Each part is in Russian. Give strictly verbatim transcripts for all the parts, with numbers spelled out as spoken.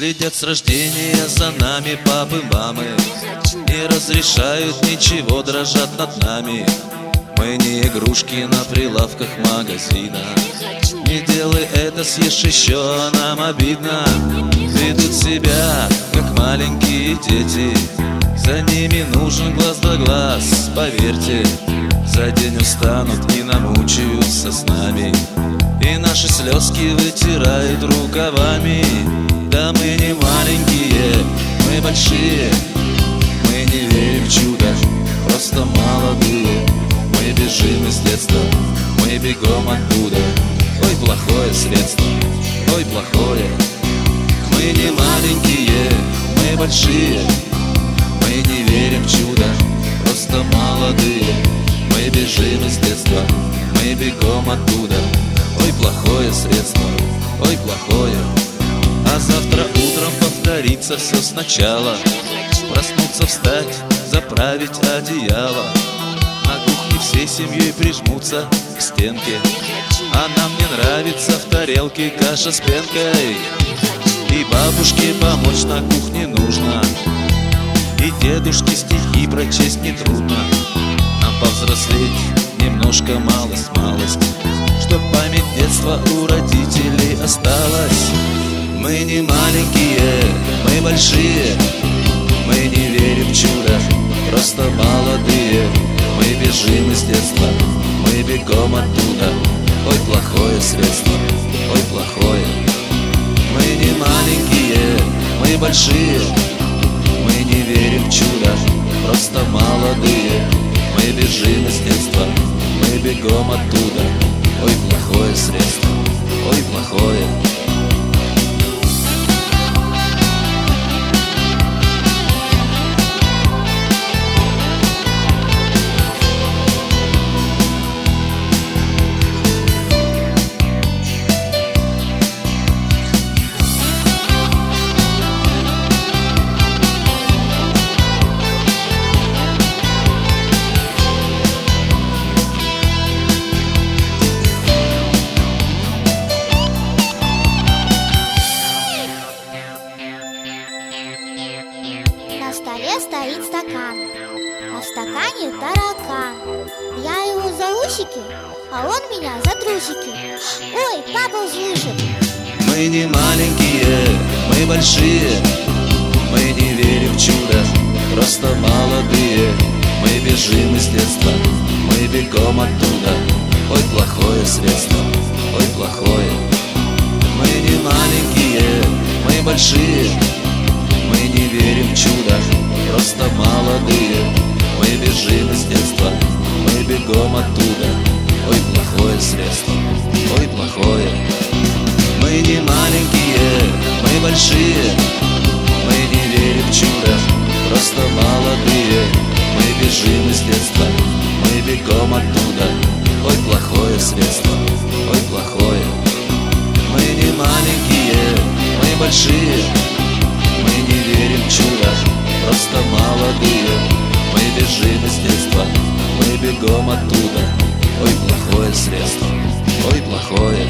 Следят с рождения за нами папы, мамы, не разрешают ничего, дрожат над нами. Мы не игрушки на прилавках магазина. Не делай это, съешь еще, а нам обидно. Ведут себя, как маленькие дети. За ними нужен глаз да глаз, поверьте. За день устанут и намучаются с нами, и наши слезки вытирают рукавами. Да мы не маленькие, мы большие. Мы не верим в чудо, просто молодые. Мы бежим из детства, мы бегом оттуда. Ой, плохое средство, ой, плохое. Мы не маленькие, мы большие. Мы не верим в чудо, просто молодые. Мы бежим из детства, мы бегом оттуда. Ой, плохое средство, ой, плохое. А завтра утром повторится все сначала. Проснуться, встать, заправить одеяло. На кухне всей семьей прижмутся к стенке. А нам не нравится в тарелке каша с пенкой. И бабушке помочь на кухне нужно, и дедушке стихи прочесть нетрудно. Нам повзрослеть немножко, малость-малость, чтоб память детства у родителей осталась. Мы не маленькие, мы большие. Мы не верим в чудо, просто молодые. Мы бежим из детства, мы бегом оттуда. Ой, плохое средство, ой, плохое. Мы не маленькие, мы большие. Мы не верим в чудо, просто молодые. Мы бежим из детства, мы бегом оттуда. Ой, плохое средство, ой, плохое. На столе стоит стакан, а в стакане таракан. Я его за усики, а он меня за трусики. Ой, папа услышит. Мы не маленькие, мы большие. Мы не верим в чудо, просто молодые. Мы бежим из детства, мы бегом оттуда. Ой, плохое средство, ой, плохое. Мы не маленькие, мы большие. Мы не верим в чудо, просто молодые. Мы бежим из детства, мы бегом оттуда. Ой, плохое средство, ой, плохое. Мы не маленькие, мы большие. Мы не верим в чудо, просто молодые. Мы бежим из детства, мы бегом оттуда. Ой, плохое средство, ой, плохое. Мы не маленькие, мы большие. Мы не верим в чудо, просто молодые. Мы бежим из детства, мы бегом оттуда. Ой, плохое средство, ой, плохое.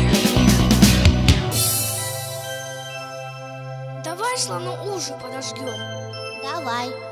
Давай слону уши подожгем. Давай.